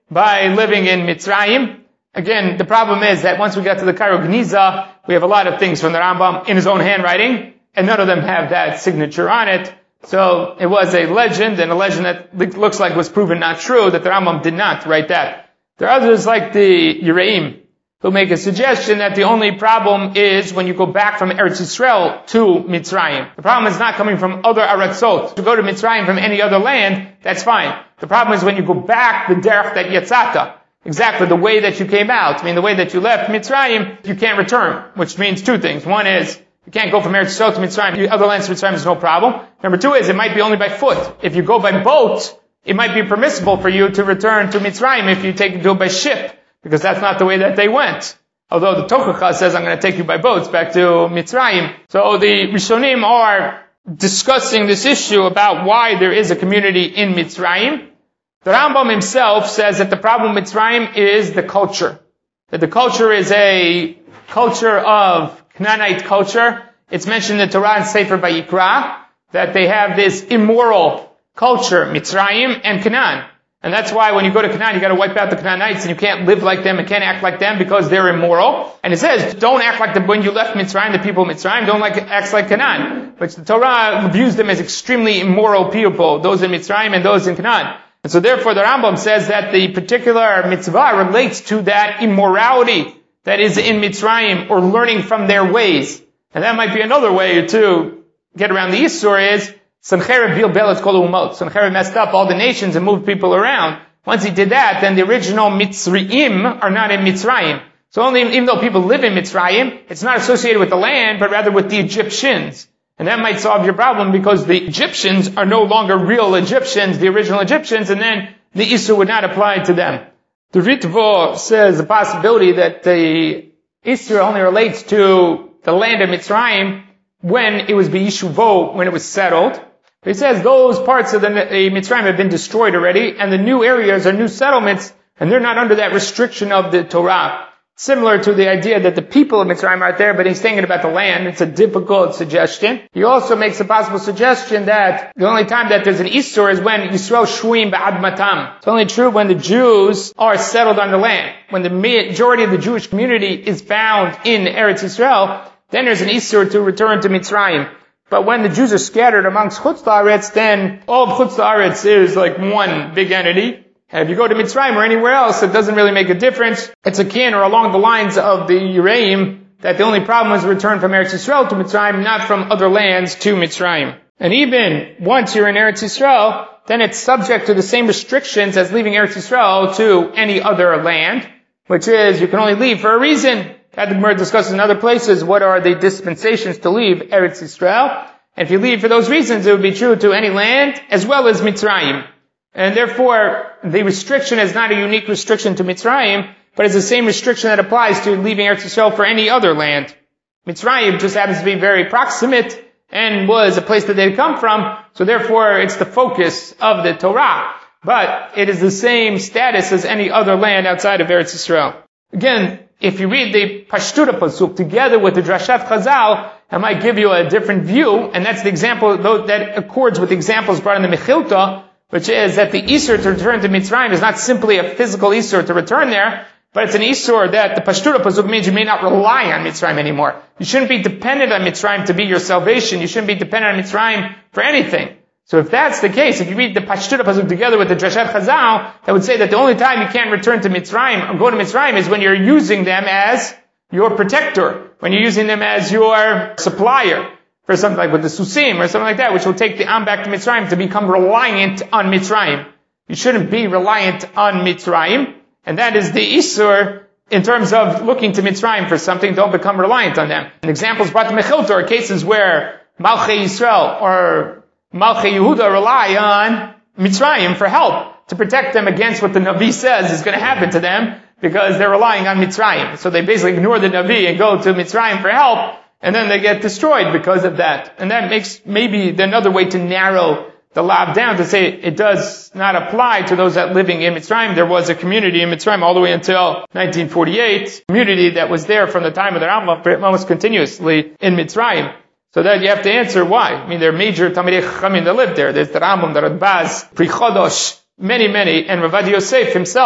by living in Mitzrayim. Again, the problem is that once we get to the Cairo Geniza, we have a lot of things from the Rambam in his own handwriting, and none of them have that signature on it. So it was a legend, and a legend that looks like was proven not true, that the Rambam did not write that. There are others like the Yereim, who make a suggestion that the only problem is when you go back from Eretz Yisrael to Mitzrayim. The problem is not coming from other Aratzot. To go to Mitzrayim from any other land, that's fine. The problem is when you go back the derech that Yetzata, exactly the way that you came out. I mean, the way that you left Mitzrayim, you can't return, which means two things. One is, you can't go from Eretz Yisrael to Mitzrayim. The other lands to Mitzrayim is no problem. Number two is, it might be only by foot. If you go by boat, it might be permissible for you to return to Mitzrayim if you do it by ship, because that's not the way that they went. Although the Tochacha says, I'm going to take you by boats back to Mitzrayim. So the Rishonim are discussing this issue about why there is a community in Mitzrayim. The Rambam himself says that the problem with Mitzrayim is the culture. That the culture is a culture of Canaanite culture. It's mentioned in the Torah and Sefer Vayikra that they have this immoral culture, Mitzrayim and Canaan. And that's why when you go to Canaan, you got to wipe out the Canaanites, and you can't live like them and can't act like them because they're immoral. And it says, don't act like them when you left Mitzrayim, the people of Mitzrayim, don't act like Canaan. Which the Torah views them as extremely immoral people, those in Mitzrayim and those in Canaan. And so therefore the Rambam says that the particular mitzvah relates to that immorality that is in Mitzrayim, or learning from their ways. And that might be another way to get around the Yisur is, Sancherib bilbelet kol umot. Sancherib messed up all the nations and moved people around. Once he did that, then the original Mitzriim are not in Mitzrayim. So even though people live in Mitzrayim, it's not associated with the land, but rather with the Egyptians. And that might solve your problem, because the Egyptians are no longer real Egyptians, the original Egyptians, and then the Isur would not apply to them. The Ritvo says the possibility that the Isur only relates to the land of Mitzrayim when it was B'Yishuvo, when it was settled. But he says those parts of the Mitzrayim have been destroyed already, and the new areas are new settlements, and they're not under that restriction of the Torah. Similar to the idea that the people of Mitzrayim aren't there, but he's saying it about the land. It's a difficult suggestion. He also makes a possible suggestion that the only time that there's an Isur is when Yisrael Shvuim Ba'admatam. It's only true when the Jews are settled on the land. When the majority of the Jewish community is found in Eretz Yisrael, then there's an Isur to return to Mitzrayim. But when the Jews are scattered amongst Chutz La'aretz, then all of Chutz La'aretz is like one big entity. And if you go to Mitzrayim or anywhere else, it doesn't really make a difference. It's a kin, or along the lines of the Yereim, that the only problem is return from Eretz Yisrael to Mitzrayim, not from other lands to Mitzrayim. And even once you're in Eretz Yisrael, then it's subject to the same restrictions as leaving Eretz Yisrael to any other land, which is you can only leave for a reason. The Gemara discusses in other places what are the dispensations to leave Eretz Yisrael. And if you leave for those reasons, it would be true to any land as well as Mitzrayim. And therefore, the restriction is not a unique restriction to Mitzrayim, but it's the same restriction that applies to leaving Eretz Yisrael for any other land. Mitzrayim just happens to be very proximate and was a place that they'd come from, so therefore it's the focus of the Torah. But it is the same status as any other land outside of Eretz Yisrael. Again, if you read the Pashtura Pasuk together with the Drashat Chazal, it might give you a different view, and that's the example that accords with the examples brought in the Mechilta, which is that the Isur to return to Mitzrayim is not simply a physical Isur to return there, but it's an Isur that the Pashtura Pasuk means you may not rely on Mitzrayim anymore. You shouldn't be dependent on Mitzrayim to be your salvation. You shouldn't be dependent on Mitzrayim for anything. So if that's the case, if you read the Pashtura Pasuk together with the Drashat Chazal, that would say that the only time you can't return to Mitzrayim or go to Mitzrayim is when you're using them as your protector, when you're using them as your supplier, for something like with the Susim or something like that, which will take the Am back to Mitzrayim to become reliant on Mitzrayim. You shouldn't be reliant on Mitzrayim, and that is the Isur in terms of looking to Mitzrayim for something. Don't become reliant on them. And examples brought to Mechilta are cases where Malchei Yisrael or Malchei Yehuda rely on Mitzrayim for help to protect them against what the Navi says is going to happen to them, because they're relying on Mitzrayim. So they basically ignore the Navi and go to Mitzrayim for help, and then they get destroyed because of that. And that makes maybe another way to narrow the law down, to say it does not apply to those that living in Mitzrayim. There was a community in Mitzrayim all the way until 1948, community that was there from the time of the Rambam almost continuously in Mitzrayim. So that you have to answer why. I mean, there are major Talmidei Chachamim that live there. There's the Rambam, the Radbaz, Pri Chodosh, many, and Ravad Yosef himself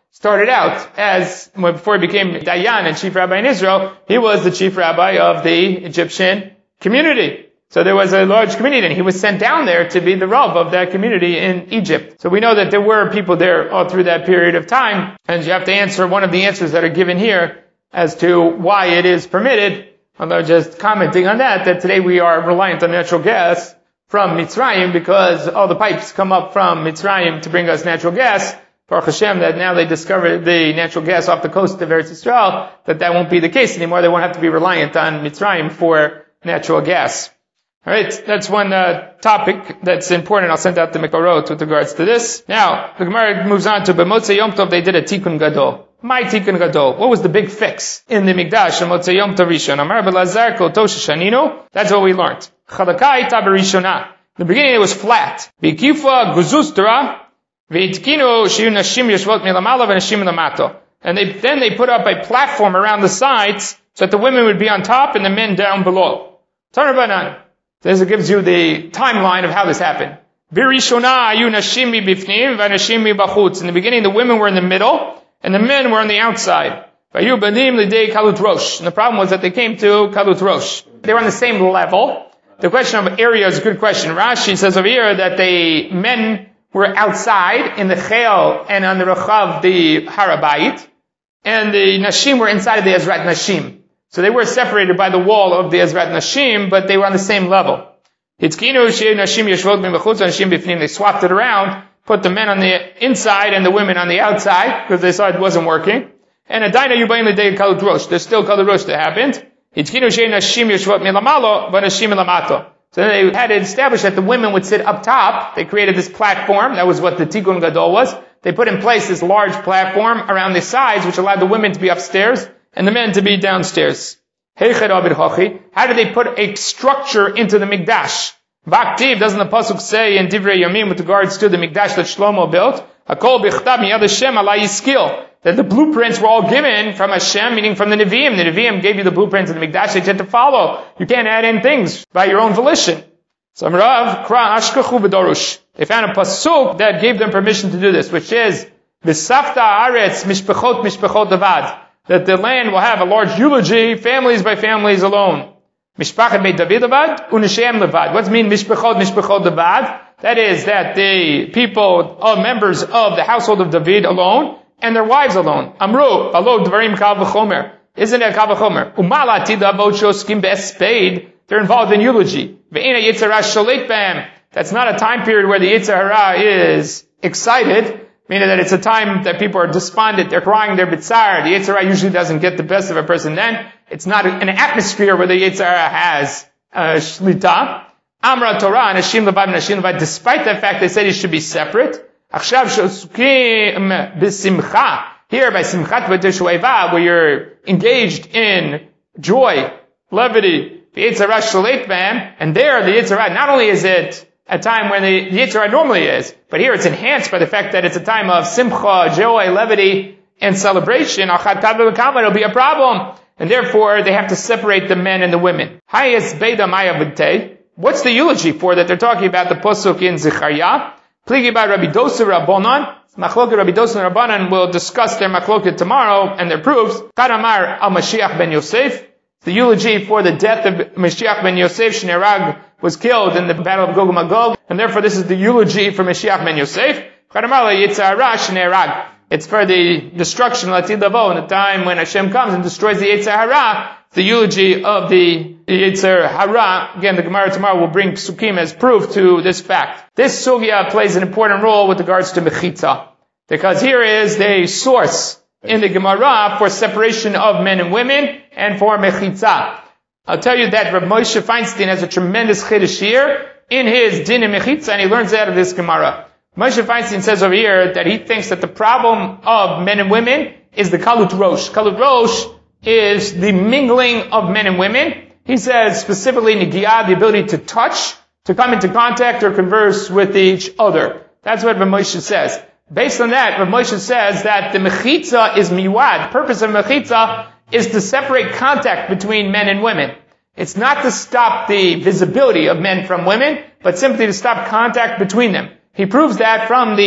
started out before he became Dayan and chief rabbi in Israel, he was the chief rabbi of the Egyptian community. So there was a large community, and he was sent down there to be the Rav of that community in Egypt. So we know that there were people there all through that period of time, and you have to answer one of the answers that are given here as to why it is permitted. Although just commenting on that today we are reliant on natural gas from Mitzrayim because all the pipes come up from Mitzrayim to bring us natural gas. Baruch Hashem, that now they discovered the natural gas off the coast of Eretz Yisrael, that won't be the case anymore. They won't have to be reliant on Mitzrayim for natural gas. Alright, that's one topic that's important. I'll send out the Mekorot with regards to this. Now, the Gemara moves on to B'motzei Yom Tov, they did a Tikkun Gadol. My Tikkun Gadol. What was the big fix in the Mikdash on Motzei Yom Tov Rishon? Amar B'Lazar Kol Tosha Shaninu. That's what we learned. Chalakai Ta B'Rishona. In the beginning it was flat. V'kifa Guzustra. V'yitkinu Shiyu Nashim Yeshvot Milamala V'Nashim Lamato. And then they put up a platform around the sides so that the women would be on top and the men down below. Tarabanan. This gives you the timeline of how this happened. Birishona ayu nashim bifnim v'nashim bachutz. In the beginning, the women were in the middle, and the men were on the outside. Vayu banim lidei kalut rosh. And the problem was that they came to kalut rosh. They were on the same level. The question of area is a good question. Rashi says over here that the men were outside in the chel and on the rechav, the harabayit, and the nashim were inside of the Ezrat Nashim. So they were separated by the wall of the Ezrat Nashim, but they were on the same level. They swapped it around, put the men on the inside and the women on the outside, because they saw it wasn't working. And Adina Yubayim L'Dei Kalut Rosh. There's still Kalut Rosh that happened. So they had it established that the women would sit up top. They created this platform. That was what the Tikkun Gadol was. They put in place this large platform around the sides, which allowed the women to be upstairs and the men to be downstairs. How did they put a structure into the Mikdash? Vaktiv, doesn't the Pasuk say in Divrei Yamim with regards to the Mikdash that Shlomo built? Hakol bichtav miyad Hashem ala yiskil. That the blueprints were all given from Hashem, meaning from the Nevi'im. The Nevi'im gave you the blueprints of the Mikdash that you had to follow. You can't add in things by your own volition. So Rav, Kra Ashkachu B'Dorush. They found a Pasuk that gave them permission to do this, which is, V'safta Aretz Mishpechot Avad. That the land will have a large eulogy, families by families alone. Mishpachet Beit David Avad, U'Neshem Levad. What's mean Mishpechot Avad? That is that the people, members of the household of David alone, and their wives alone. Amru, Alo Dvarim Kal V'Chomer. Isn't it Kal V'Chomer? Umala Tida Avot Shoskim Be'esped. They're involved in eulogy. Ve'ena Yitzhara Sholek B'hem. That's not a time period where the Yitzhara is excited, meaning that it's a time that people are despondent, they're crying, they're bitzar. The Yitzhara usually doesn't get the best of a person then. It's not an atmosphere where the Yitzhara has shlita. Amra Torah, Nashim Levad, Nashim Levad, despite the fact they said he should be separate. Achshav Shosukim B'Simcha. Here by Simchat V'Teshuvah, where you're engaged in joy, levity, the Yitzhara Sholek B'hem, and there the Yitzhara, not only is it a time when the Yitzhara normally is, but here it's enhanced by the fact that it's a time of simcha, joy, levity, and celebration. It'll be a problem. And therefore, they have to separate the men and the women. What's the eulogy for that they're talking about the Pasuk in Zechariah? Pligi by Rabbi Dosa Rabbanan. Machloket Rabbi Dosa and Rabbanan will discuss their machloket tomorrow and their proofs. Karamar al Mashiach ben Yosef. The eulogy for the death of Mashiach ben Yosef. Shneirag was killed in the battle of Gog Magog, and therefore this is the eulogy for Mashiach ben Yosef. It's for the destruction of Latid Lavo, in the time when Hashem comes and destroys the Yitzhara, the eulogy of the Yitzhara. Again, the Gemara tomorrow will bring Psukim as proof to this fact. This sugya plays an important role with regards to Mechitza, because here is the source in the Gemara for separation of men and women and for Mechitza. I'll tell you that Reb Moshe Feinstein has a tremendous chiddush here in his Din and Mechitza, and he learns out of this Gemara. Moshe Feinstein says over here that he thinks that the problem of men and women is the Kalut Rosh. Kalut Rosh is the mingling of men and women. He says specifically Nigiyah, the ability to touch, to come into contact or converse with each other. That's what Reb Moshe says. Based on that, Reb Moshe says that the Mechitza is miwad. The purpose of Mechitza is to separate contact between men and women. It's not to stop the visibility of men from women, but simply to stop contact between them. He proves that from the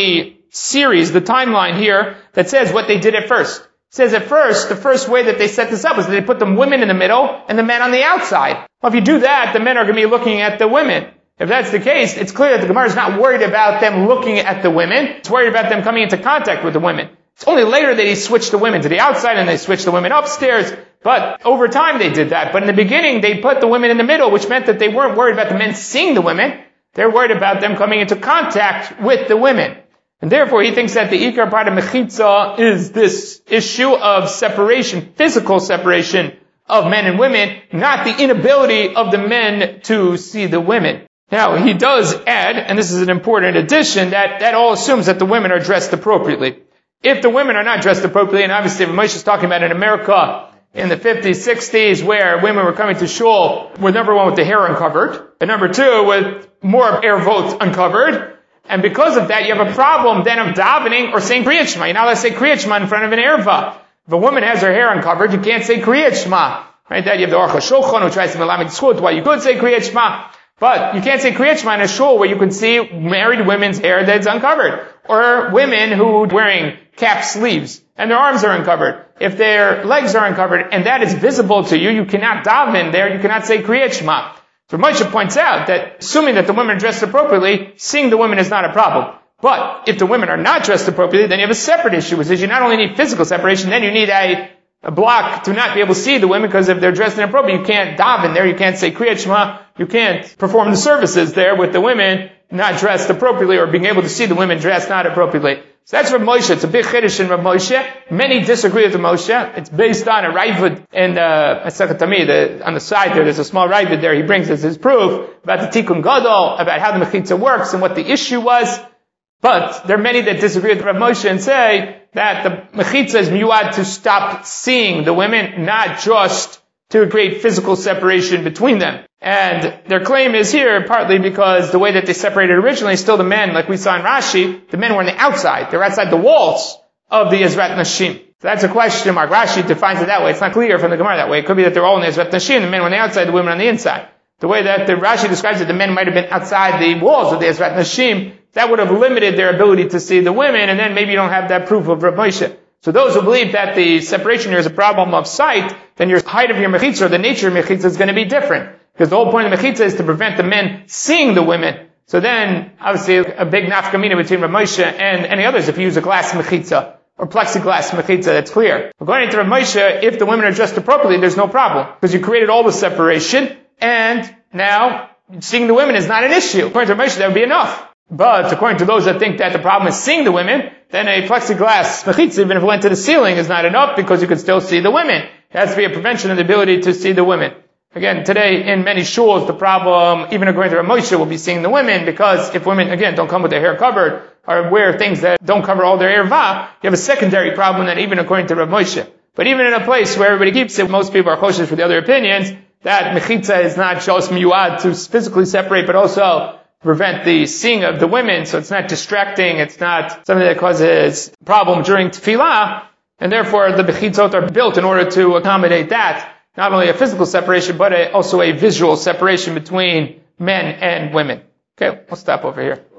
series, the timeline here, that says what they did at first. It says at first, the first way that they set this up was that they put the women in the middle and the men on the outside. Well, if you do that, the men are going to be looking at the women. If that's the case, it's clear that the Gemara is not worried about them looking at the women. It's worried about them coming into contact with the women. It's only later that he switched the women to the outside and they switched the women upstairs. But over time they did that. But in the beginning, they put the women in the middle, which meant that they weren't worried about the men seeing the women. They're worried about them coming into contact with the women. And therefore, he thinks that the ikar part of mechitza is this issue of separation, physical separation of men and women, not the inability of the men to see the women. Now, he does add, and this is an important addition, that all assumes that the women are dressed appropriately. If the women are not dressed appropriately, and obviously Moshe is talking about in America in the 50s, 60s, where women were coming to shul with number one with the hair uncovered, and number two with more ervot uncovered, and because of that you have a problem then of davening or saying Kriyat Shema. You're not allowed to say Kriyat Shema in front of an erva. If a woman has her hair uncovered, you can't say Kriyat Shema. Right? That you have the Aruch HaShulchan who tries to melamed schut why you could say Kriyat Shema. But you can't say Kriyat Shema in a shul where you can see married women's hair that's uncovered. Or women who are wearing cap sleeves and their arms are uncovered. If their legs are uncovered and that is visible to you, you cannot daven there, you cannot say Kriyat Shema. So Moshe points out that assuming that the women are dressed appropriately, seeing the women is not a problem. But if the women are not dressed appropriately, then you have a separate issue, which is you not only need physical separation, then you need a block to not be able to see the women, because if they're dressed inappropriately, you can't daven there, you can't say Kriyat Shema, you can't perform the services there with the women not dressed appropriately, or being able to see the women dressed not appropriately. So that's Rav Moshe. It's a big chiddush in Rav Moshe. Many disagree with Rav Moshe. It's based on a Raavad in Masechet Tamid. On the side there's a small Raavad there. He brings as his proof about the Tikkun Gadol, about how the Mechitza works and what the issue was. But there are many that disagree with Rav Moshe and say that the Mechitza is miyuad to stop seeing the women, not just to create physical separation between them. And their claim is here partly because the way that they separated originally, still the men, like we saw in Rashi, the men were on the outside. They're outside the walls of the Ezrat Nashim. So that's a question mark. Rashi defines it that way. It's not clear from the Gemara that way. It could be that they're all in the Ezrat Nashim, the men were on the outside, the women on the inside. The way that the Rashi describes it, the men might have been outside the walls of the Ezrat Nashim. That would have limited their ability to see the women, and then maybe you don't have that proof of Rav Moshe. So those who believe that the separation here is a problem of sight, then your height of your mechitza, or the nature of mechitza, is going to be different. Because the whole point of mechitza is to prevent the men seeing the women. So then, obviously, a big nafkamina between Rav Moshe and any others if you use a glass mechitza, or plexiglass mechitza, that's clear. According to Rav Moshe, if the women are dressed appropriately, there's no problem. Because you created all the separation, and now, seeing the women is not an issue. According to Rav Moshe, that would be enough. But according to those that think that the problem is seeing the women, then a plexiglass mechitza, even if it went to the ceiling, is not enough because you could still see the women. It has to be a prevention of the ability to see the women. Again, today in many shuls, the problem, even according to Rav Moshe, will be seeing the women, because if women, again, don't come with their hair covered, or wear things that don't cover all their erva, you have a secondary problem that even according to Rav Moshe. But even in a place where everybody keeps it, most people are choshesh with the other opinions, that mechitza is not just miyuad to physically separate, but also prevent the seeing of the women, so it's not distracting, it's not something that causes problem during tefillah, and therefore the mechitzot are built in order to accommodate that, not only a physical separation, but also a visual separation between men and women. Okay, we'll stop over here.